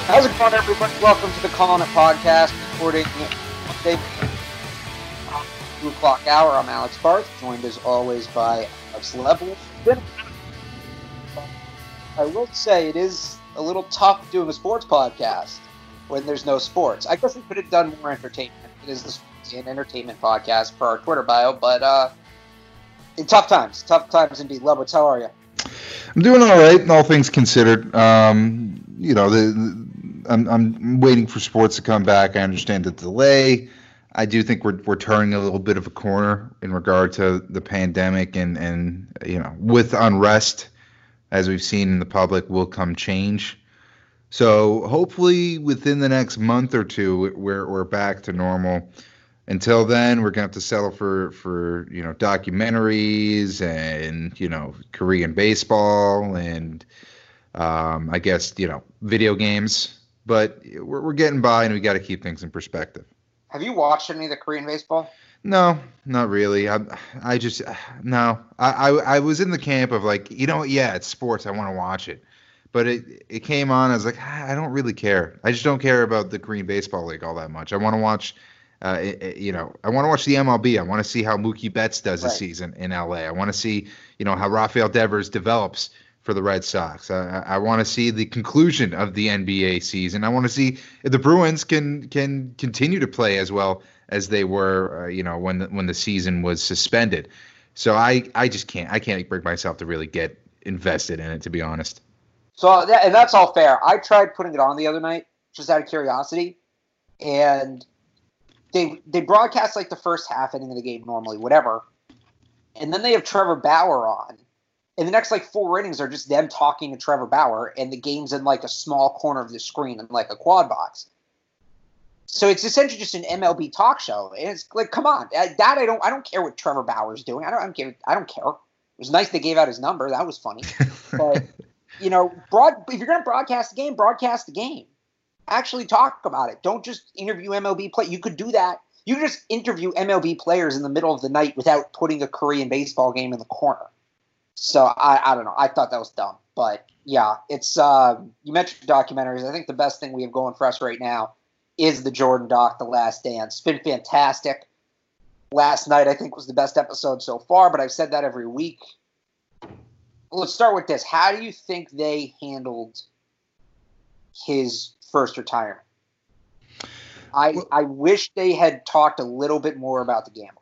How's it going, everybody? Welcome to the Calling It Podcast, recording Monday, 2 o'clock hour. I'm Alex Barth, joined as always by Alex Level. I will say it is a little tough doing a sports podcast when there's no sports. I guess we could have done more entertainment. It is the Sports and Entertainment Podcast for our Twitter bio, but in tough times indeed. Levitz, how are you? I'm doing all right, all things considered. I'm waiting for sports to come back. I understand the delay. I do think we're turning a little bit of a corner in regard to the pandemic, and with unrest, as we've seen in the public, will come change. So hopefully within the next month or two, we're back to normal. Until then, we're gonna have to settle for documentaries and Korean baseball and I guess video games. But we're getting by, and we got to keep things in perspective. Have you watched any of the Korean baseball? No, not really. I was in the camp of it's sports. I want to watch it. But it came on. I was like, I don't really care. I just don't care about the Korean Baseball League all that much. I want to watch, I want to watch the MLB. I want to see how Mookie Betts does this season in LA. I want to see, how Rafael Devers develops for the Red Sox. I want to see the conclusion of the NBA season. I want to see if the Bruins can continue to play as well as they were, when the season was suspended. So I just can't. I can't bring myself to really get invested in it, to be honest. So and that's all fair. I tried putting it on the other night just out of curiosity, and they broadcast like the first half inning of the game normally, whatever, and then they have Trevor Bauer on. And the next, 4 innings are just them talking to Trevor Bauer, and the game's in, a small corner of the screen in, a quad box. So it's essentially just an MLB talk show. And it's come on. I don't care what Trevor Bauer's doing. I don't care. It was nice they gave out his number. That was funny. But, if you're going to broadcast the game. Actually talk about it. Don't just interview MLB players. You could do that. You could just interview MLB players in the middle of the night without putting a Korean baseball game in the corner. So I don't know. I thought that was dumb, but yeah, it's you mentioned documentaries. I think the best thing we have going for us right now is the Jordan doc, The Last Dance. It's been fantastic. Last night I think was the best episode so far, but I've said that every week. Let's start with this. How do you think they handled his first retirement? I wish they had talked a little bit more about the gambling.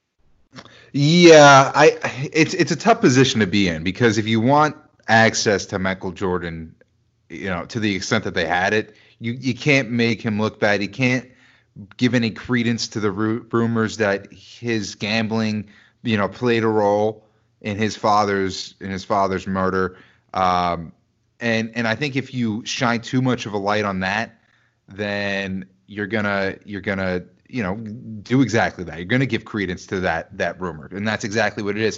Yeah, it's a tough position to be in, because if you want access to Michael Jordan, to the extent that they had it, you can't make him look bad. You can't give any credence to the rumors that his gambling, played a role in his father's murder. And I think if you shine too much of a light on that, then you're gonna do exactly that. You're going to give credence to that rumor, and that's exactly what it is.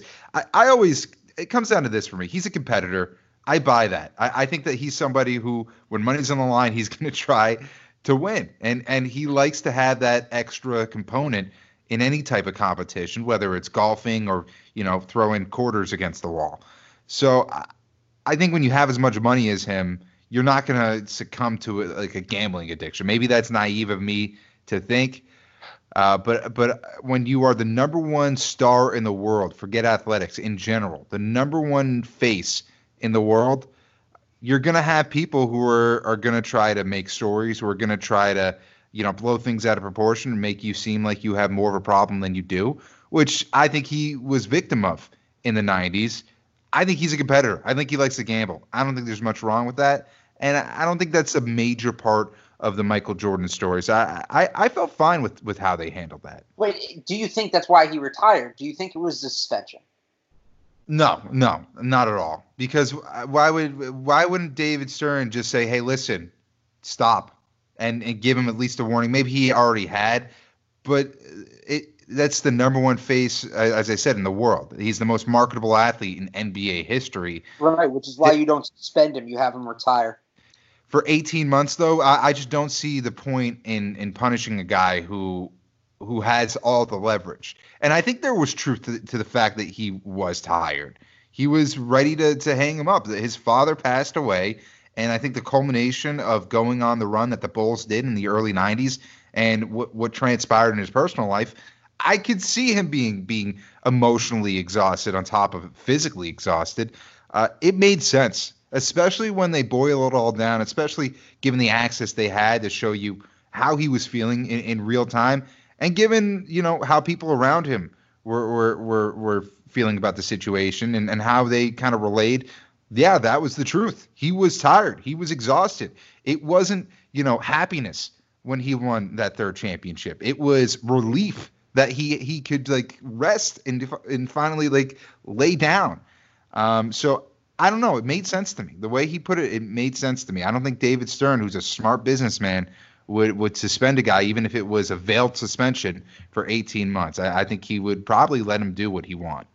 It comes down to this for me. He's a competitor. I buy that. I think that he's somebody who, when money's on the line, he's going to try to win, and he likes to have that extra component in any type of competition, whether it's golfing or throwing quarters against the wall. So I think when you have as much money as him, you're not going to succumb to a gambling addiction. Maybe that's naive of me to think. But when you are the number one star in the world, forget athletics in general, the number one face in the world, you're going to have people who are going to try to make stories, who are going to try to, blow things out of proportion and make you seem like you have more of a problem than you do, which I think he was victim of in the 90s. I think he's a competitor. I think he likes to gamble. I don't think there's much wrong with that. And I don't think that's a major part of the Michael Jordan stories. I felt fine with how they handled that. Wait, do you think that's why he retired? Do you think it was the suspension? No, not at all. Because why wouldn't David Stern just say, hey, listen, stop, and give him at least a warning? Maybe he already had, but that's the number one face, as I said, in the world. He's the most marketable athlete in NBA history. Right, which is why you don't suspend him. You have him retire. For 18 months, though, I just don't see the point in punishing a guy who has all the leverage. And I think there was truth to the fact that he was tired. He was ready to hang him up. His father passed away, And I think the culmination of going on the run that the Bulls did in the early 90s and what transpired in his personal life, I could see him being emotionally exhausted on top of physically exhausted. It made sense, especially when they boil it all down, especially given the access they had to show you how he was feeling in real time, and given how people around him were feeling about the situation and how they kind of relayed. Yeah, that was the truth. He was tired. He was exhausted. It wasn't happiness when he won that third championship. It was relief that he could like rest and finally like lay down. So I don't know. It made sense to me. The way he put it, it made sense to me. I don't think David Stern, who's a smart businessman, would suspend a guy even if it was a veiled suspension for 18 months. I think he would probably let him do what he want.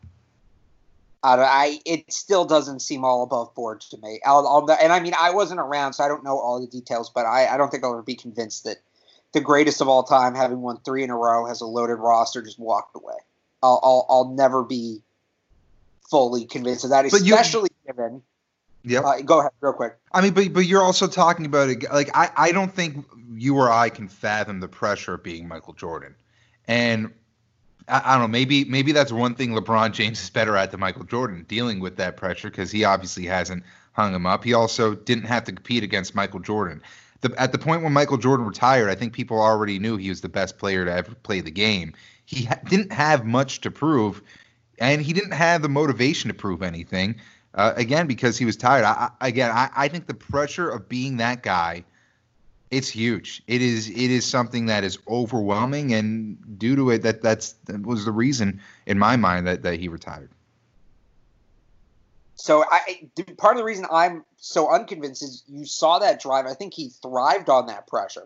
It still doesn't seem all above board to me. And I mean, I wasn't around, so I don't know all the details, but I don't think I'll ever be convinced that the greatest of all time, having won 3 in a row, has a loaded roster, just walked away. I'll never be fully convinced of that, especially given. Yeah. Go ahead, real quick. I mean, but you're also talking about it. Like, I don't think you or I can fathom the pressure of being Michael Jordan, and I don't know. Maybe that's one thing LeBron James is better at than Michael Jordan, dealing with that pressure, because he obviously hasn't hung him up. He also didn't have to compete against Michael Jordan. At the point when Michael Jordan retired, I think people already knew he was the best player to ever play the game. He didn't have much to prove, and he didn't have the motivation to prove anything. Again, because he was tired. I think the pressure of being that guy, it's huge. It is something that is overwhelming, and due to it, that was the reason in my mind that he retired. So part of the reason I'm so unconvinced is you saw that drive. I think he thrived on that pressure,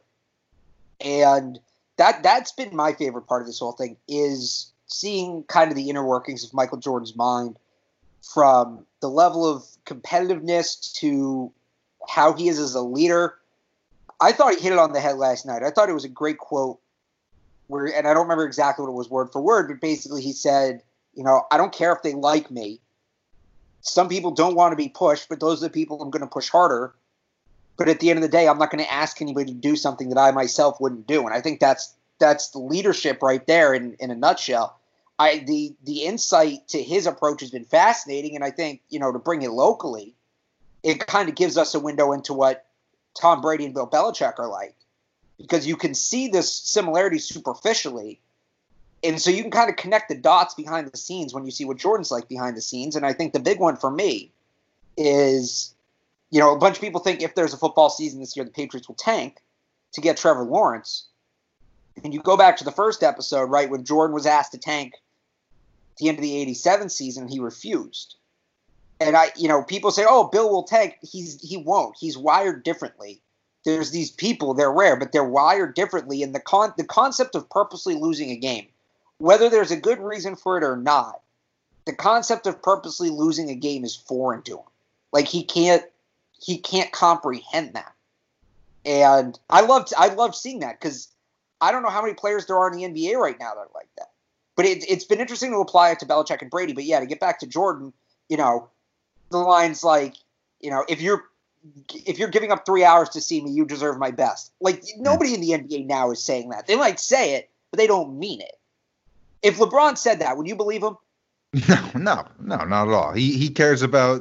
and that's been my favorite part of this whole thing, is seeing kind of the inner workings of Michael Jordan's mind, from the level of competitiveness to how he is as a leader. I thought he hit it on the head last night. I thought it was a great quote and I don't remember exactly what it was word for word, but basically he said, I don't care if they like me. Some people don't want to be pushed, but those are the people I'm going to push harder. But at the end of the day, I'm not going to ask anybody to do something that I myself wouldn't do. And I think that's the leadership right there in a nutshell. The insight to his approach has been fascinating, and I think, to bring it locally, it kind of gives us a window into what Tom Brady and Bill Belichick are like, because you can see this similarity superficially, and so you can kind of connect the dots behind the scenes when you see what Jordan's like behind the scenes. And I think the big one for me is, a bunch of people think if there's a football season this year, the Patriots will tank to get Trevor Lawrence. And you go back to the first episode, right, when Jordan was asked to tank at the end of the 87 season, he refused. And people say, oh, Bill will tank. He won't. He's wired differently. There's these people, they're rare, but they're wired differently. And the concept of purposely losing a game, whether there's a good reason for it or not, the concept of purposely losing a game is foreign to him. Like, he can't comprehend that. And I loved seeing that, because I don't know how many players there are in the NBA right now that are like that. But it's been interesting to apply it to Belichick and Brady. But yeah, to get back to Jordan, the line's like, if you're giving up 3 hours to see me, you deserve my best. Like, nobody in the NBA now is saying that. They might say it, but they don't mean it. If LeBron said that, would you believe him? No, not at all. He cares about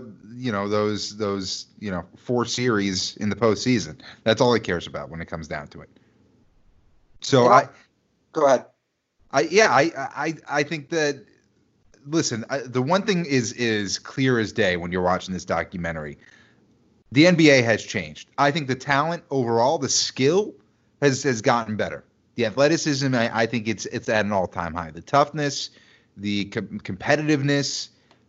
those 4 series in the postseason. That's all he cares about when it comes down to it. So go ahead. I think that, listen, the one thing is clear as day when you're watching this documentary. The NBA has changed. I think the talent overall, the skill has gotten better. The athleticism, I think it's at an all-time high. The toughness, the competitiveness,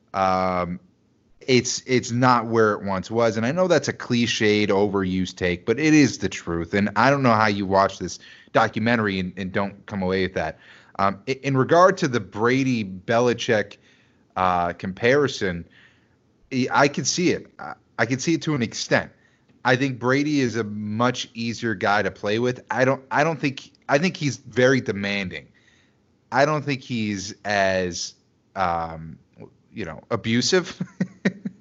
it's not where it once was. And I know that's a cliched, overused take, but it is the truth. And I don't know how you watch this documentary and don't come away with that. In regard to the Brady-Belichick comparison, I can see it. I can see it to an extent. I think Brady is a much easier guy to play with. I think he's very demanding. I don't think he's as abusive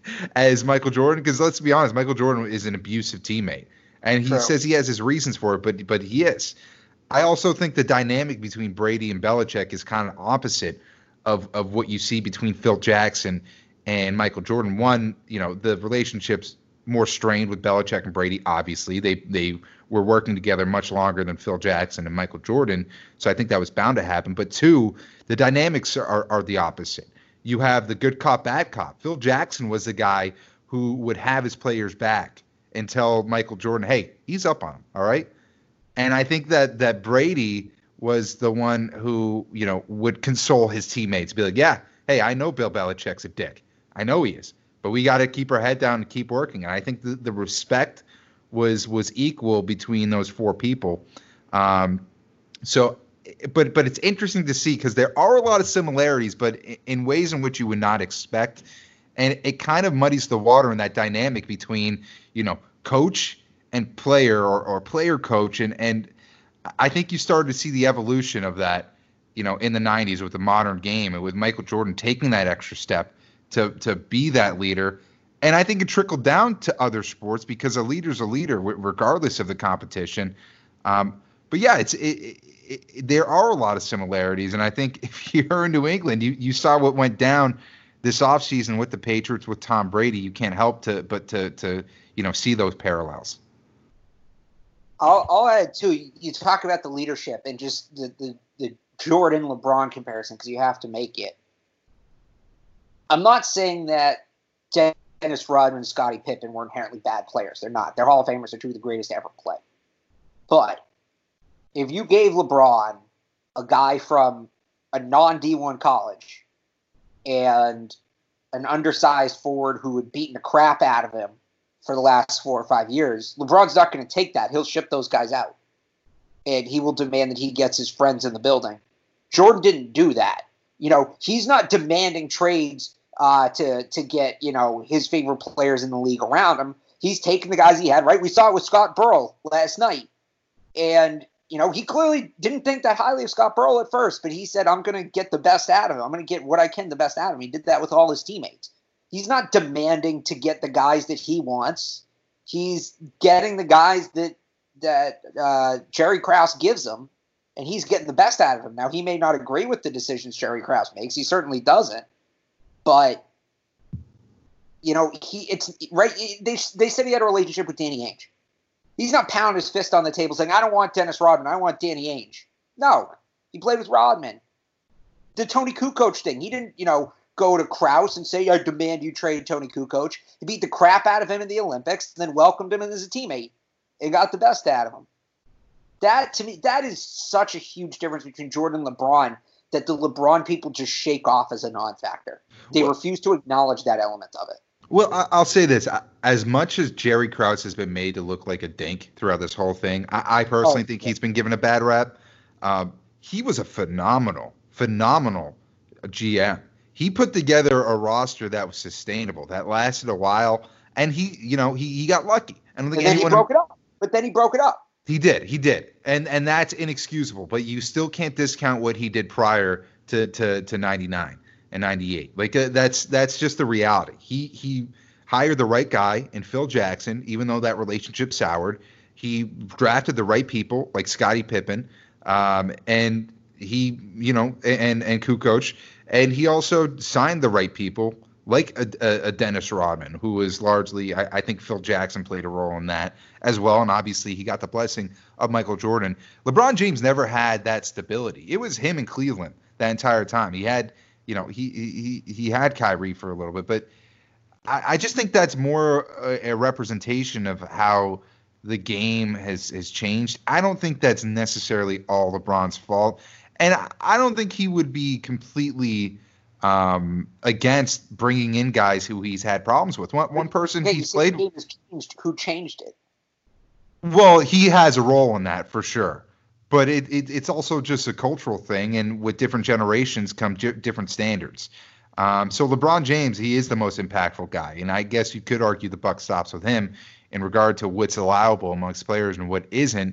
as Michael Jordan, because let's be honest, Michael Jordan is an abusive teammate, and he True. says he has his reasons for it, but he is. I also think the dynamic between Brady and Belichick is kind of opposite of what you see between Phil Jackson and Michael Jordan. One, the relationship's more strained with Belichick and Brady. Obviously, they were working together much longer than Phil Jackson and Michael Jordan, so I think that was bound to happen. But two, the dynamics are the opposite. You have the good cop, bad cop. Phil Jackson was the guy who would have his players back and tell Michael Jordan, hey, he's up on him, all right? And I think that Brady was the one who, would console his teammates, be like, yeah, hey, I know Bill Belichick's a dick. I know he is. But we got to keep our head down and keep working. And I think the respect was equal between those four people. But it's interesting to see because there are a lot of similarities, but in ways in which you would not expect. And it kind of muddies the water in that dynamic between, coach and player or player coach. And I think you started to see the evolution of that, in the 90s with the modern game and with Michael Jordan taking that extra step to be that leader. And I think it trickled down to other sports because a leader's a leader regardless of the competition. But yeah, there are a lot of similarities. And I think if you're in New England, you saw what went down this offseason with the Patriots with Tom Brady. You can't help to see those parallels. I'll add too. You talk about the leadership and just the Jordan LeBron comparison because you have to make it. I'm not saying that Dennis Rodman and Scottie Pippen were inherently bad players. They're not. They're Hall of Famers. They're two of the greatest to ever play. But if you gave LeBron a guy from a non-D1 college and an undersized forward who had beaten the crap out of him for the last 4 or 5 years, LeBron's not going to take that. He'll ship those guys out. And he will demand that he gets his friends in the building. Jordan didn't do that. He's not demanding trades to get, his favorite players in the league around him. He's taking the guys he had, right? We saw it with Scott Burrell last night. And, he clearly didn't think that highly of Scott Burrell at first, but he said, I'm going to get the best out of him. I'm going to get what I can the best out of him. He did that with all his teammates. He's not demanding to get the guys that he wants. He's getting the guys that Jerry Krause gives him, and he's getting the best out of him. Now, he may not agree with the decisions Jerry Krause makes. He certainly doesn't. But, it's right. They said he had a relationship with Danny Ainge. He's not pounding his fist on the table saying, I don't want Dennis Rodman. I want Danny Ainge. No, he played with Rodman. The Tony Kukoc thing, he didn't, go to Krause and say, I demand you trade Tony Kukoc. He beat the crap out of him in the Olympics, and then welcomed him as a teammate and got the best out of him. That, to me, that is such a huge difference between Jordan and LeBron that the LeBron people just shake off as a non-factor. They refuse to acknowledge that element of it. Well, I'll say this. As much as Jerry Krause has been made to look like a dink throughout this whole thing, I personally think he's been given a bad rap. He was a phenomenal GM. He put together a roster that was sustainable, that lasted a while, and he got lucky. I don't think and then he broke it up. But then he broke it up. He did. And that's inexcusable, but you still can't discount what he did prior to 99 and 98. Like that's just the reality. He hired the right guy in Phil Jackson, even though that relationship soured. He drafted the right people like Scottie Pippen, and he, and Kukoc, and he also signed the right people like a Dennis Rodman, who was largely, I think Phil Jackson played a role in that as well, and obviously he got the blessing of Michael Jordan. LeBron James never had that stability. It was him in Cleveland that entire time. He had, he had Kyrie for a little bit, but I just think that's more a representation of how the game has changed. I don't think that's necessarily all LeBron's fault, and I don't think he would be completely against bringing in guys who he's had problems with. One person he's played. Who changed it? Well, he has a role in that for sure, but it's also just a cultural thing, and with different generations come different standards. So LeBron James, he is the most impactful guy, and I guess you could argue the buck stops with him in regard to what's allowable amongst players and what isn't.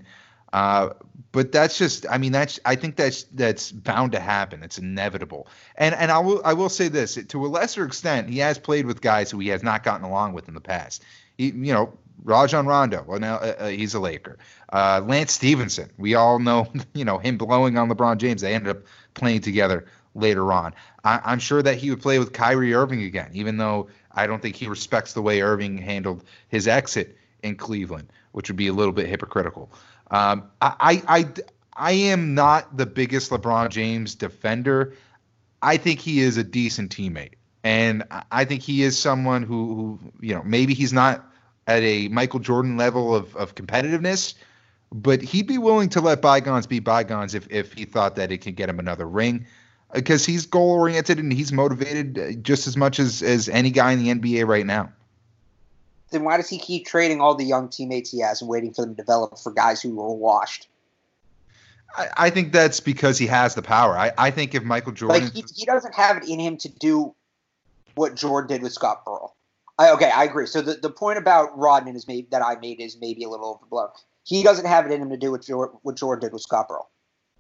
But that's just, I mean, I think that's bound to happen. It's inevitable. And I will say this, to a lesser extent, he has played with guys who he has not gotten along with in the past. Rajon Rondo, well, now he's a Laker. Lance Stevenson, we all know, him blowing on LeBron James. They ended up playing together later on. I'm sure that he would play with Kyrie Irving again, even though I don't think he respects the way Irving handled his exit in Cleveland, which would be a little bit hypocritical. I am not the biggest LeBron James defender. I think he is a decent teammate, and I think he is someone who maybe he's not at a Michael Jordan level of competitiveness, but he'd be willing to let bygones be bygones if he thought that it could get him another ring, because he's goal oriented and he's motivated just as much as any guy in the NBA right now. Then why does he keep trading all the young teammates he has and waiting for them to develop for guys who are washed? I think that's because he has the power. I think if Michael Jordan... he doesn't have it in him to do what Jordan did with Scott Burrell. I agree. So the point about Rodman that I made is maybe a little overblown. He doesn't have it in him to do what Jordan did with Scott Burrell.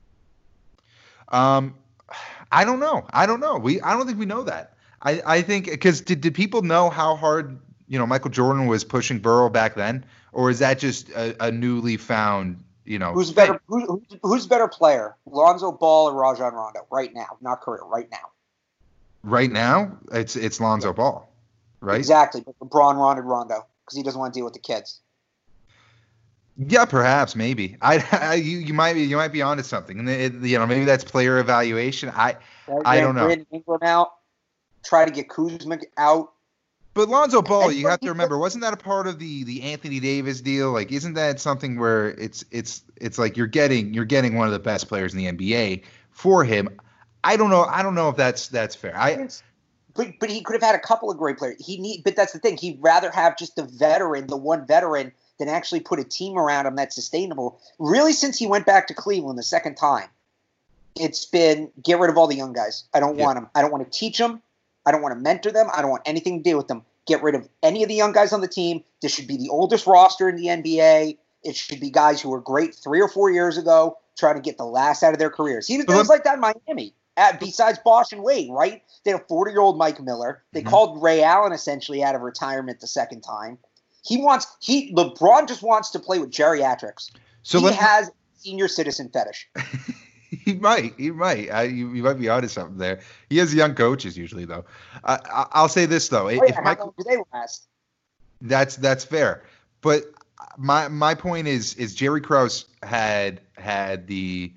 I don't know. I don't think we know that. I think because did people know how hard Michael Jordan was pushing Burrow back then, or is that just a newly found who's better? Who's better player, Lonzo Ball or Rajon Rondo right now? Not career, right now. Right now, it's Lonzo Ball, right? Exactly. But LeBron wanted Rondo because he doesn't want to deal with the kids. Yeah, perhaps, maybe. You might be onto something, and maybe that's player evaluation. I don't know. Brandon Ingram out. Try to get Kuzma out. But Lonzo Ball, you have to remember, wasn't that a part of the Anthony Davis deal? Like, isn't that something where it's like you're getting one of the best players in the NBA for him? I don't know if that's fair. But he could have had a couple of great players. But that's the thing. He'd rather have just the one veteran, than actually put a team around him that's sustainable. Really, since he went back to Cleveland the second time, it's been get rid of all the young guys. I don't want them. I don't want to teach them. I don't want to mentor them. I don't want anything to do with them. Get rid of any of the young guys on the team. This should be the oldest roster in the NBA. It should be guys who were great 3 or 4 years ago, trying to get the last out of their careers. It was like that in Miami. Besides Bosh and Wade, right? They had a 40-year-old Mike Miller. They called Ray Allen essentially out of retirement the second time. LeBron just wants to play with geriatrics. So he has senior citizen fetish. He might. You might be onto something there. He has young coaches usually, though. I'll say this though: how long do they last? That's fair. But my point is Jerry Krause had the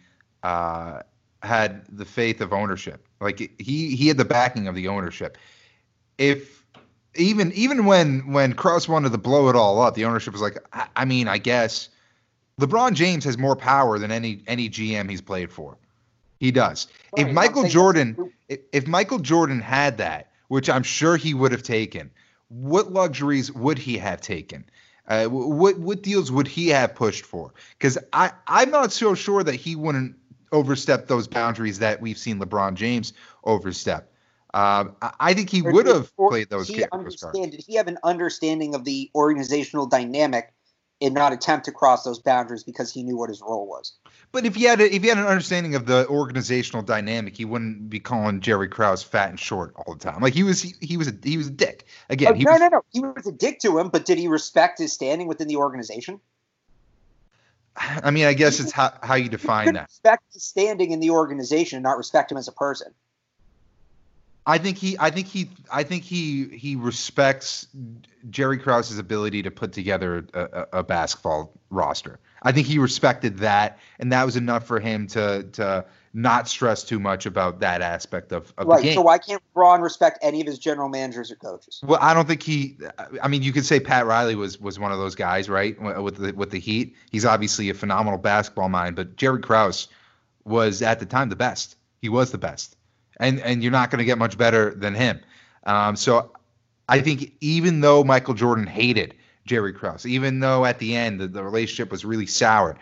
faith of ownership. Like he had the backing of the ownership. Even when Krause wanted to blow it all up, the ownership was like, I guess LeBron James has more power than any GM he's played for. He does. Right, if Michael Jordan had that, which I'm sure he would have taken, what luxuries would he have taken? What deals would he have pushed for? Because I'm not so sure that he wouldn't overstep those boundaries that we've seen LeBron James overstep. I think he would have played those cards. Did he have an understanding of the organizational dynamic and not attempt to cross those boundaries because he knew what his role was? But if he had an understanding of the organizational dynamic, he wouldn't be calling Jerry Krause fat and short all the time. Like he was a dick. Again, no. He was a dick to him, but did he respect his standing within the organization? I mean, I guess it's how you define that. Respect his standing in the organization, not respect him as a person. I think he respects Jerry Krause's ability to put together a basketball roster. I think he respected that, and that was enough for him to not stress too much about that aspect of the game. So why can't LeBron respect any of his general managers or coaches? Well, I don't think you could say Pat Riley was one of those guys, right? With the Heat, he's obviously a phenomenal basketball mind, but Jerry Krause was at the time the best. He was the best. And you're not going to get much better than him. So I think even though Michael Jordan hated Jerry Krause, even though at the end the relationship was really soured,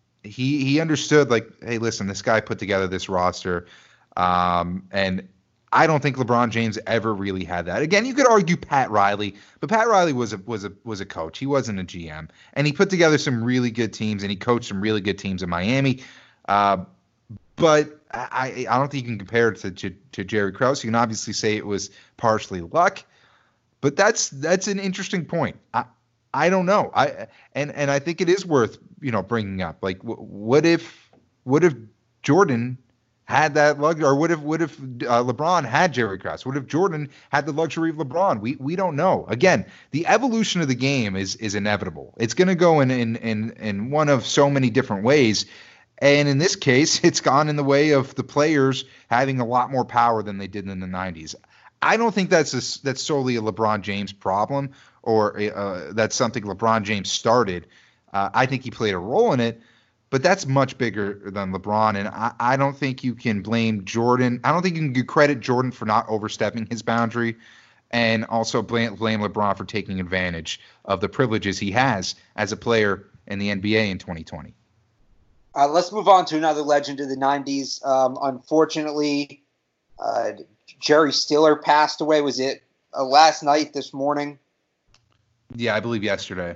he understood, like, hey, listen, this guy put together this roster, and I don't think LeBron James ever really had that. Again, you could argue Pat Riley, but Pat Riley was a coach. He wasn't a GM, and he put together some really good teams, and he coached some really good teams in Miami. But I don't think you can compare it to Jerry Krause. You can obviously say it was partially luck, but that's an interesting point. I don't know. And I think it is worth bringing up. Like, what if Jordan had that luxury, or what if LeBron had Jerry Krause? What if Jordan had the luxury of LeBron? We don't know. Again, the evolution of the game is inevitable. It's going to go in one of so many different ways. And in this case, it's gone in the way of the players having a lot more power than they did in the 90s. I don't think that's solely a LeBron James problem, or that's something LeBron James started. I think he played a role in it, but that's much bigger than LeBron. And I don't think you can blame Jordan. I don't think you can credit Jordan for not overstepping his boundary, and also blame LeBron for taking advantage of the privileges he has as a player in the NBA in 2020. Let's move on to another legend of the 90s. Unfortunately, Jerry Stiller passed away. Was it last night, this morning? Yeah, I believe yesterday.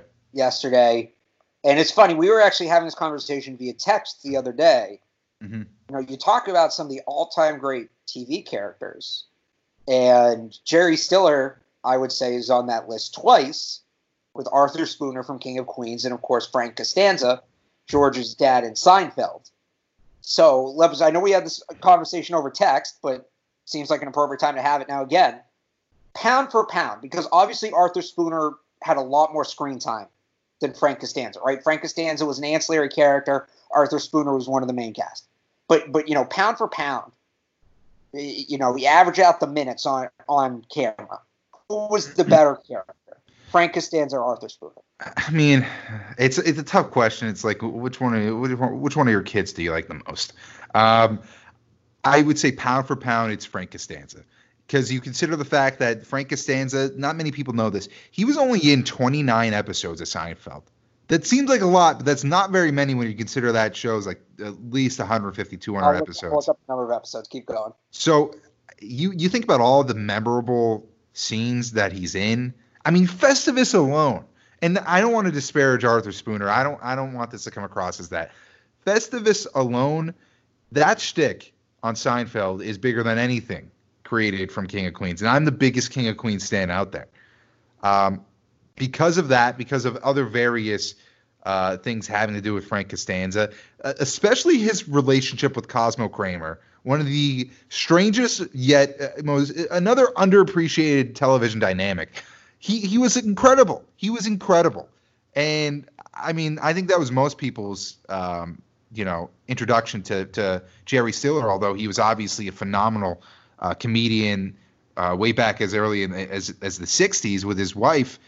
And it's funny, we were actually having this conversation via text the other day. Mm-hmm. You talk about some of the all-time great TV characters, and Jerry Stiller, I would say, is on that list twice, with Arthur Spooner from King of Queens, and of course Frank Costanza, George's dad in Seinfeld. So, Lepers, I know we had this conversation over text, but seems like an appropriate time to have it now again. Pound for pound, because obviously Arthur Spooner had a lot more screen time than Frank Costanza, right? Frank Costanza was an ancillary character. Arthur Spooner was one of the main cast. But pound for pound, we average out the minutes on camera. Who was the better character, Frank Costanza or Arthur Spooner? I mean, it's a tough question. It's like, which one of your kids do you like the most? I would say pound for pound, it's Frank Costanza. Because you consider the fact that Frank Costanza, not many people know this, he was only in 29 episodes of Seinfeld. That seems like a lot, but that's not very many when you consider that show's like at least 150, 200 episodes. What's up the number of episodes? Keep going. So you think about all the memorable scenes that he's in. I mean, Festivus alone, and I don't want to disparage Arthur Spooner. I don't want this to come across as that. Festivus alone, that shtick on Seinfeld is bigger than anything created from King of Queens, and I'm the biggest King of Queens stan out there. Because of that, because of other various things having to do with Frank Costanza, especially his relationship with Cosmo Kramer, one of the strangest yet another underappreciated television dynamic. He was incredible. He was incredible, and I mean, I think that was most people's introduction to Jerry Stiller, although he was obviously a phenomenal comedian way back as early as the 60s with his wife.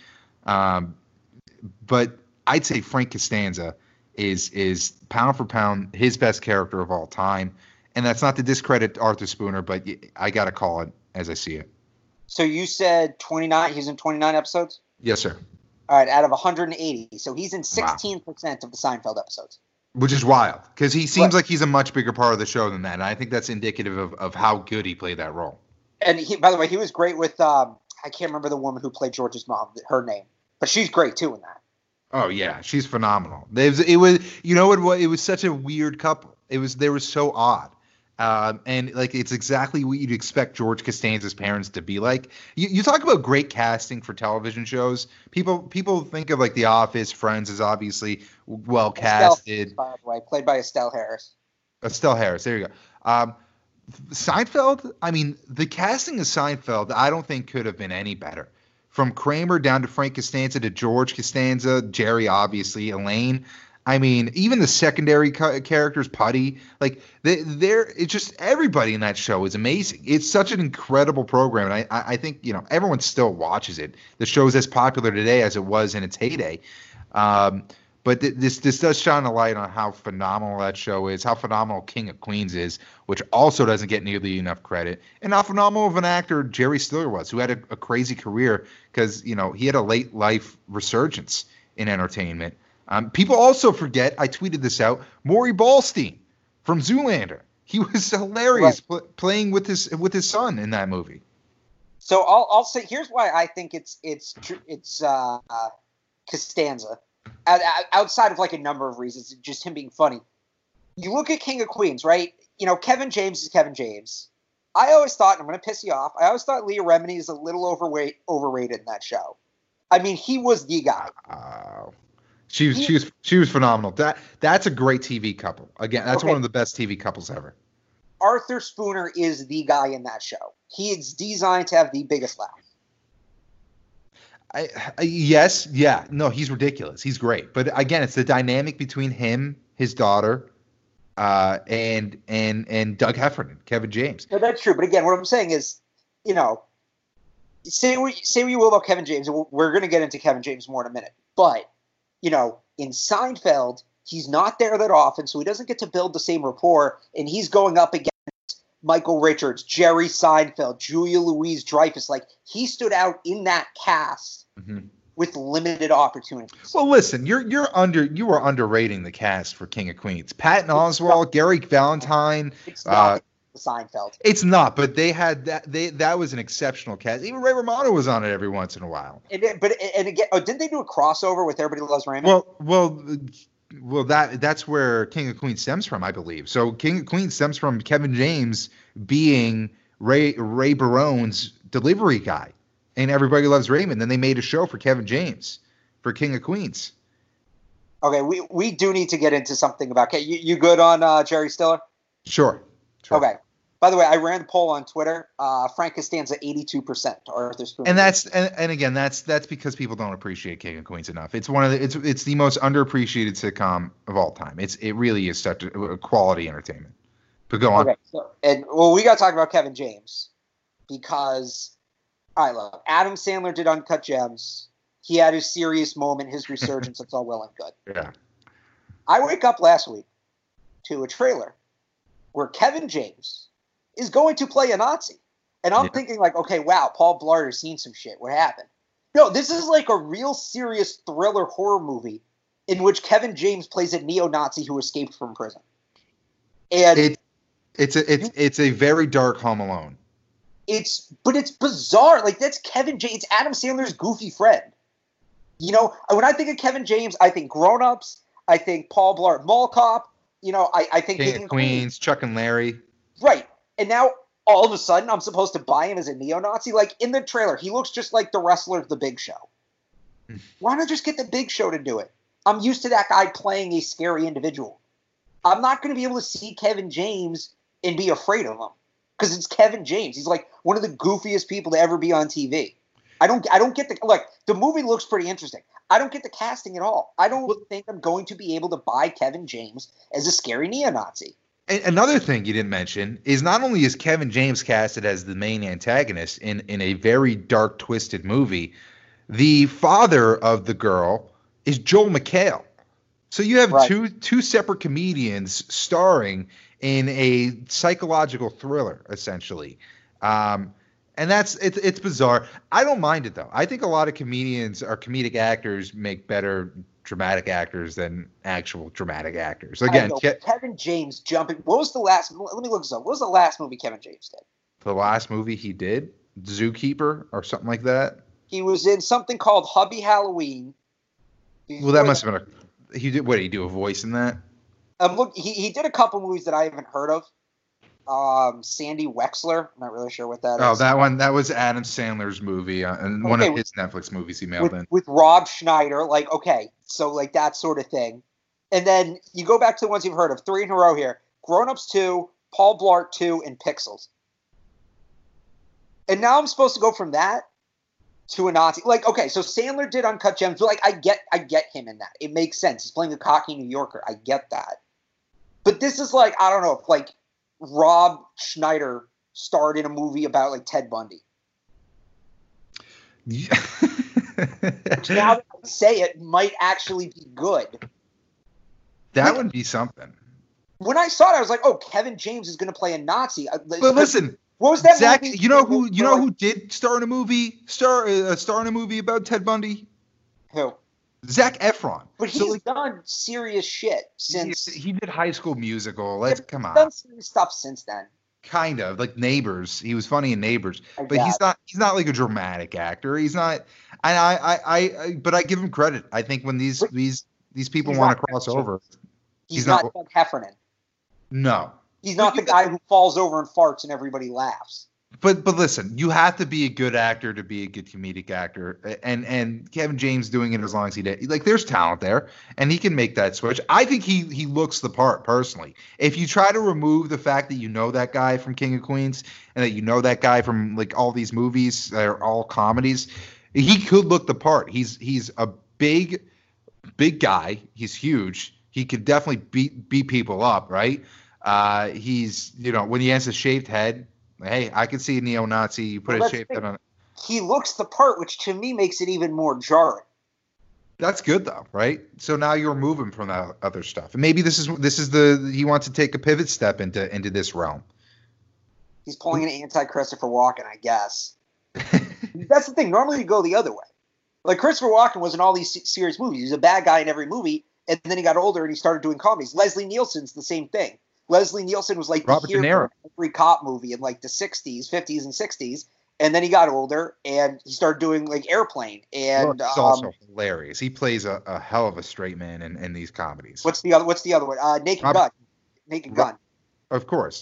But I'd say Frank Costanza is pound for pound his best character of all time. And that's not to discredit Arthur Spooner, but I got to call it as I see it. So you said 29, he's in 29 episodes? Yes, sir. All right, out of 180. So he's in 16% of the Seinfeld episodes. Which is wild, because he seems like he's a much bigger part of the show than that. And I think that's indicative of how good he played that role. And by the way, he was great with, I can't remember the woman who played George's mom, her name. But she's great, too, in that. Oh, yeah, she's phenomenal. It was such a weird couple. They were so odd. And like it's exactly what you'd expect George Costanza's parents to be like. You talk about great casting for television shows. People think of like The Office, Friends is obviously well casted. By the way, played by Estelle Harris. Estelle Harris, there you go. Seinfeld, I mean, the casting of Seinfeld, I don't think could have been any better. From Kramer down to Frank Costanza to George Costanza, Jerry, obviously, Elaine. I mean, even the secondary characters, Putty, like it's just everybody in that show is amazing. It's such an incredible program, and I think everyone still watches it. The show's as popular today as it was in its heyday. But this does shine a light on how phenomenal that show is, how phenomenal King of Queens is, which also doesn't get nearly enough credit, and how phenomenal of an actor Jerry Stiller was, who had a crazy career because he had a late life resurgence in entertainment. People also forget, I tweeted this out, Maury Ballstein from Zoolander. He was hilarious playing with his son in that movie. So I'll say here's why I think it's Costanza. Outside of like a number of reasons, just him being funny. You look at King of Queens, right? You know, Kevin James is Kevin James. I always thought, and I'm going to piss you off, I always thought Leah Remini is a little overrated in that show. I mean, he was the guy. She was phenomenal. That's a great TV couple. Again, that's one of the best TV couples ever. Arthur Spooner is the guy in that show. He is designed to have the biggest laugh. Yes, yeah. No, he's ridiculous. He's great. But again, it's the dynamic between him, his daughter, and Doug Heffernan, Kevin James. No, that's true. But again, what I'm saying is, you know, say what you will about Kevin James, and we're going to get into Kevin James more in a minute. But, you know, in Seinfeld, he's not there that often, so he doesn't get to build the same rapport, and he's going up against Michael Richards, Jerry Seinfeld, Julia Louis-Dreyfus. Like, he stood out in that cast with limited opportunities. Well, listen, you were underrating the cast for King of Queens. Patton Oswalt, Gary Valentine. It's not Seinfeld. It's not, but they had that was an exceptional cast. Even Ray Romano was on it every once in a while. And again, didn't they do a crossover with Everybody Loves Raymond? Well, that's where King of Queens stems from, I believe. So King of Queens stems from Kevin James being Ray Barone's delivery guy, and Everybody Loves Raymond. Then they made a show for Kevin James for King of Queens. Okay, we do need to get into something about you good on Jerry Stiller? Sure. Okay. By the way, I ran the poll on Twitter. Frank Costanza 82%. Arthur Spooner. And again, that's because people don't appreciate King of Queens enough. It's it's the most underappreciated sitcom of all time. It really is such a quality entertainment. But go on. Okay. We got to talk about Kevin James because, all right, look, Adam Sandler did Uncut Gems. He had his serious moment, his resurgence. It's all well and good. Yeah. I wake up last week to a trailer where Kevin James is going to play a Nazi. And I'm thinking like, okay, wow, Paul Blart has seen some shit. What happened? No, this is like a real serious thriller horror movie in which Kevin James plays a neo-Nazi who escaped from prison. And it's a very dark Home Alone. But it's bizarre. Like, that's Kevin James. It's Adam Sandler's goofy friend. You know, when I think of Kevin James, I think Grown Ups. I think Paul Blart Mall Cop. You know, I think King of Queens, Chuck and Larry. Right. And now, all of a sudden, I'm supposed to buy him as a neo-Nazi? Like, in the trailer, he looks just like the wrestler of The Big Show. Why not just get The Big Show to do it? I'm used to that guy playing a scary individual. I'm not going to be able to see Kevin James and be afraid of him. Because it's Kevin James. He's like one of the goofiest people to ever be on TV. I don't get the movie looks pretty interesting. I don't get the casting at all. I don't think I'm going to be able to buy Kevin James as a scary neo-Nazi. Another thing you didn't mention is not only is Kevin James casted as the main antagonist in a very dark, twisted movie, the father of the girl is Joel McHale. So you have two separate comedians starring in a psychological thriller, essentially. And it's bizarre. I don't mind it, though. I think a lot of comedians or comedic actors make better dramatic actors than actual dramatic actors. Again, Kevin James jumping. What was the last? Let me look this up. What was the last movie Kevin James did? The last movie he did, Zookeeper or something like that. He was in something called Hubby Halloween. Well, that must have been he did. What did he do? A voice in that? Look, he did a couple movies that I haven't heard of. Sandy Wexler. I'm not really sure what that is. Oh, that one. That was Adam Sandler's movie, and one of his Netflix movies he mailed in. With Rob Schneider. Like, okay, so like that sort of thing. And then you go back to the ones you've heard of. 3 in a row here. Grown Ups 2, Paul Blart 2, and Pixels. And now I'm supposed to go from that to a Nazi. Like, okay, so Sandler did Uncut Gems. But like, I get him in that. It makes sense. He's playing a cocky New Yorker. I get that. But this is like, I don't know, like Rob Schneider starred in a movie about like Ted Bundy. Yeah. Now that I say it, might actually be good. That would be something. When I saw it, I was like, "Oh, Kevin James is going to play a Nazi." But listen, what was that? Zach, movie? you know who did star in a movie? Star in a movie about Ted Bundy? Who? Zac Efron. But he's done serious shit since he did High School Musical. Come on. He's done serious stuff since then. Kind of like Neighbors. He was funny in Neighbors, but he's not like a dramatic actor. He's not. And but I give him credit. I think when these people want to cross over, he's not Doug Heffernan. No, he's not the guy who falls over and farts and everybody laughs. But listen, you have to be a good actor to be a good comedic actor, and Kevin James doing it as long as he did. Like, there's talent there, and he can make that switch. I think he looks the part personally. If you try to remove the fact that you know that guy from King of Queens and that you know that guy from like all these movies that are all comedies, he could look the part. He's a big guy. He's huge. He could definitely beat people up, right? He's when he has a shaved head. Hey, I can see a neo-Nazi. You put a shaved head on it. He looks the part, which to me makes it even more jarring. That's good though, right? So now you're moving from that other stuff, and maybe this is he wants to take a pivot step into this realm. He's pulling an anti-Christopher Walken, I guess. That's the thing. Normally you go the other way. Like Christopher Walken was in all these serious movies. He's a bad guy in every movie, and then he got older and he started doing comedies. Leslie Nielsen's the same thing. Leslie Nielsen was like Robert De Niro. Every cop movie in like the 50s and 60s, and then he got older and he started doing like Airplane. And he's also hilarious. He plays a hell of a straight man in these comedies. What's the other one? Naked Gun. Of course.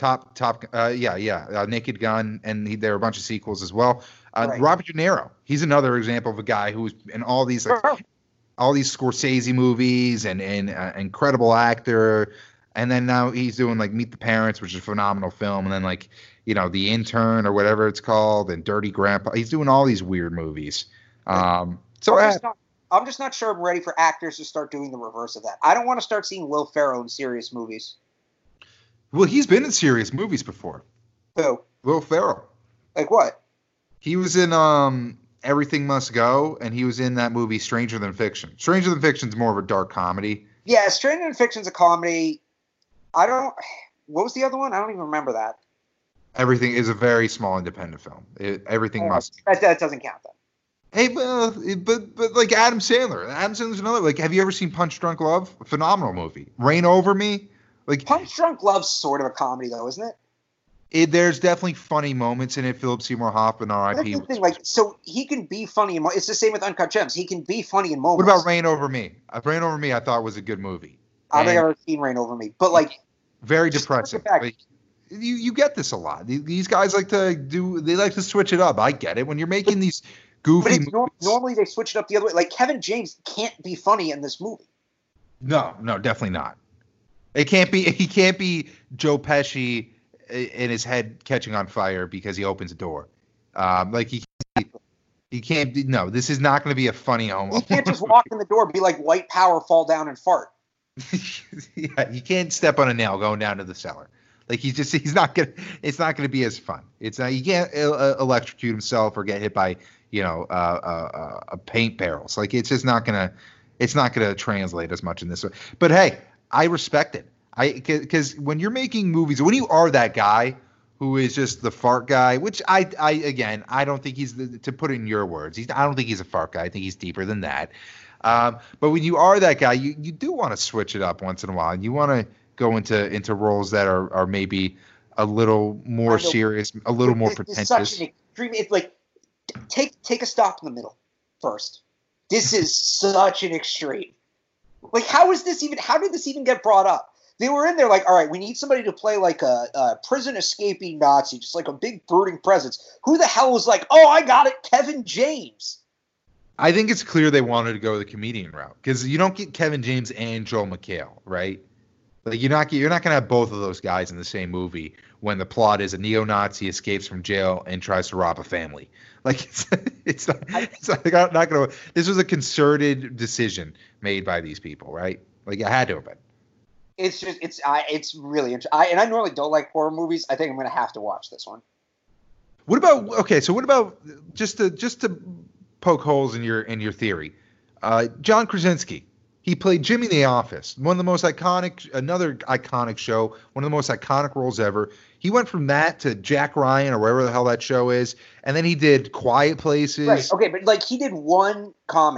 Naked Gun, and there are a bunch of sequels as well. Right. Robert De Niro. He's another example of a guy who's in all these Scorsese movies and incredible actor. And then now he's doing like Meet the Parents, which is a phenomenal film. And then like, The Intern or whatever it's called, and Dirty Grandpa. He's doing all these weird movies. I'm just not sure I'm ready for actors to start doing the reverse of that. I don't want to start seeing Will Ferrell in serious movies. Well, he's been in serious movies before. Who? Will Ferrell. Like what? He was in Everything Must Go, and he was in that movie Stranger Than Fiction. Stranger Than Fiction is more of a dark comedy. Yeah, Stranger Than Fiction's a comedy. What was the other one? I don't even remember that. Everything is a very small independent film. Everything must. That doesn't count then. Hey, but like Adam Sandler. Adam Sandler's another. Like, have you ever seen Punch Drunk Love? A phenomenal movie. Reign Over Me. Like Punch Drunk Love's sort of a comedy though, isn't it? There's definitely funny moments in it. Philip Seymour Hoffman, R.I.P. That's the thing, so he can be funny. It's the same with Uncut Gems. He can be funny in moments. What about Reign Over Me? Reign Over Me, I thought was a good movie. I don't think I've ever seen Reign Over Me, but like. Very depressing. Like, you get this a lot. These guys like to switch it up. I get it. When you're making these goofy movies. Normally they switch it up the other way. Like Kevin James can't be funny in this movie. No, definitely not. He can't be Joe Pesci in his head catching on fire because he opens a door. He can't be. No, this is not going to be a funny homo. He can't just walk in the door, be like White Power, fall down and fart. Yeah, he can't step on a nail going down to the cellar. Like it's not gonna be as fun. He can't electrocute himself or get hit by a paint barrels. Like it's just not gonna translate as much in this way. But hey, I respect it. Because when you're making movies, when you are that guy who is just the fart guy, which I don't think he's to put it in your words. I don't think he's a fart guy. I think he's deeper than that. But when you are that guy, you do want to switch it up once in a while. You want to go into roles that are maybe a little more serious, a little more pretentious. It's such an extreme. It's like take a stop in the middle first. This is such an extreme. Like how did this even get brought up? They were in there like, all right, we need somebody to play like a prison escaping Nazi, just like a big brooding presence. Who the hell was like, oh, I got it, Kevin James? I think it's clear they wanted to go the comedian route because you don't get Kevin James and Joel McHale, right? Like you're not going to have both of those guys in the same movie when the plot is a neo-Nazi escapes from jail and tries to rob a family. Like it's not going to. This was a concerted decision made by these people, right? Like it had to have been. It's really interesting. I normally don't like horror movies. I think I'm going to have to watch this one. What about just to poke holes in your theory? John Krasinski. He played Jimmy in The Office, another iconic show, one of the most iconic roles ever. He went from that to Jack Ryan or wherever the hell that show is, and then he did Quiet Places. Right. Okay, but like he did one comedy,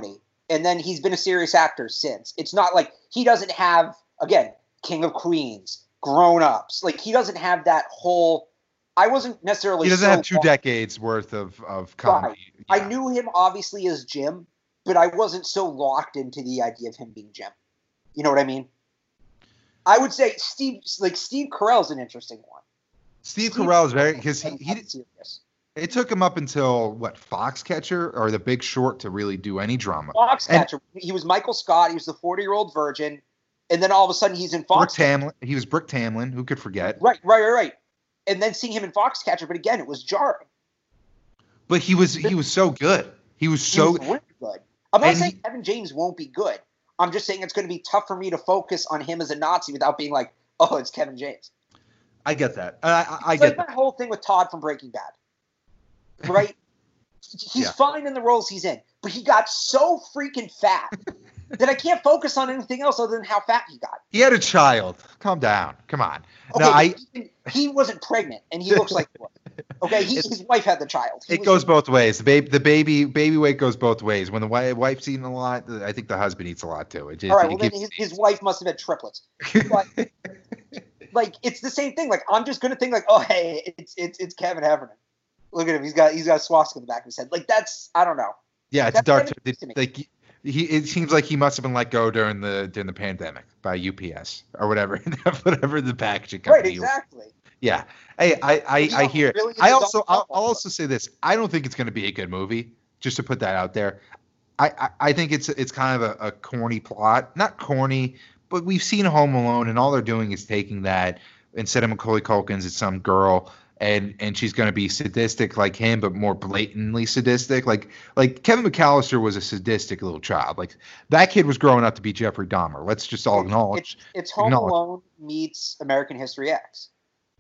And then he's been a serious actor since. It's not like he doesn't have, again, King of Queens, Grown Ups. Like, he doesn't have that whole. I wasn't necessarily. He doesn't have 2 decades worth of comedy. Right. Yeah. I knew him obviously as Jim, but I wasn't so locked into the idea of him being Jim. You know what I mean? I would say Steve Carell's an interesting one. Steve Carell is very, because he it took him up until Foxcatcher or The Big Short to really do any drama. Foxcatcher. He was Michael Scott. He was the 40-year-old virgin, and then all of a sudden he's in Foxcatcher. He was Brick Tamlin. Who could forget? Right. And then seeing him in Foxcatcher, but again, it was jarring. But he was so good. He was really good. I'm not saying Kevin James won't be good. I'm just saying it's going to be tough for me to focus on him as a Nazi without being like, oh, it's Kevin James. I get that. I get that whole thing with Todd from Breaking Bad. Right? He's fine in the roles he's in, but he got so freaking fat that I can't focus on anything else other than how fat he got. He had a child. Calm down. Come on. Okay, he wasn't pregnant, and he looks like one. Okay, his wife had the child. It goes both ways. The baby weight goes both ways. When the wife's eating a lot, I think the husband eats a lot too. All right, well then his wife must have had triplets. But, like, it's the same thing. Like, I'm just gonna think like, oh hey, it's Kevin Heffernan. Look at him. He's got a swastika in the back of his head. Like, that's, I don't know. Yeah, it's dark. Like, it seems like he must have been let go during the pandemic by UPS or whatever the packaging company. Right, exactly. Yeah. Hey, I hear. Really I'll also say this. I don't think it's going to be a good movie. Just to put that out there. I think it's kind of a corny plot. Not corny, but we've seen Home Alone, and all they're doing is taking that, instead of Macaulay Culkin's, it's some girl. And she's going to be sadistic like him, but more blatantly sadistic. Like Kevin McAllister was a sadistic little child. Like, that kid was growing up to be Jeffrey Dahmer. Let's just all acknowledge. It's Home Alone meets American History X.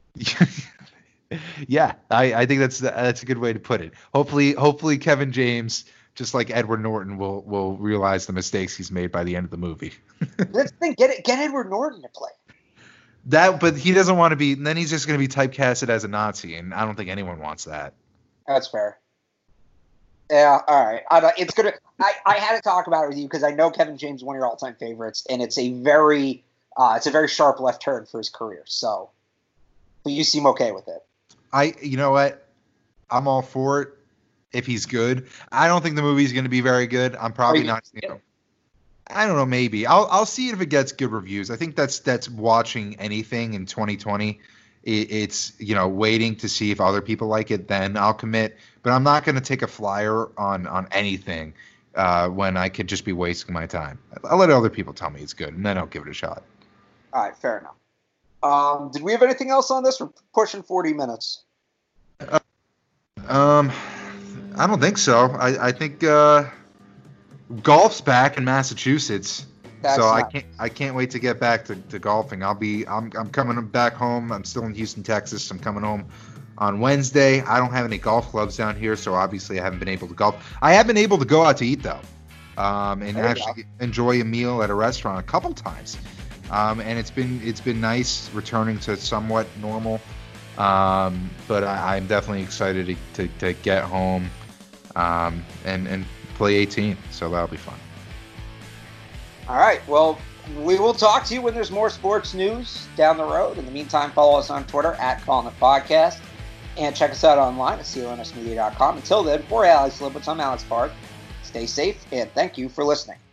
Yeah, I think that's a good way to put it. Hopefully Kevin James, just like Edward Norton, will realize the mistakes he's made by the end of the movie. Let's get Edward Norton to play. But he doesn't want to be. Then he's just going to be typecasted as a Nazi, and I don't think anyone wants that. That's fair. Yeah, all right. It's gonna. I had to talk about it with you because I know Kevin James is one of your all-time favorites, and it's a very sharp left turn for his career. So, but you seem okay with it. You know what? I'm all for it if he's good. I don't think the movie's going to be very good. I'm probably not. I don't know. Maybe I'll see it if it gets good reviews. I think that's watching anything in 2020. It's waiting to see if other people like it. Then I'll commit. But I'm not going to take a flyer on anything when I could just be wasting my time. I'll let other people tell me it's good, and then I'll give it a shot. All right, fair enough. Did we have anything else on this? We're pushing 40 minutes. I don't think so. I think. Golf's back in Massachusetts, I can't wait to get back to golfing. I'm coming back home. I'm still in Houston, Texas. I'm coming home on Wednesday. I don't have any golf clubs down here, so obviously I haven't been able to golf. I have been able to go out to eat though, and actually enjoy a meal at a restaurant a couple times, and it's been nice returning to somewhat normal. But I'm definitely excited to get home, and play 18, so that'll be fun. All right, well, we will talk to you when there's more sports news down the road. In the meantime, follow us on Twitter at CallingItPodcast, and check us out online at clnsmedia.com. Until then, for Alex Lippitz, I'm Alex Park. Stay safe, and thank you for listening.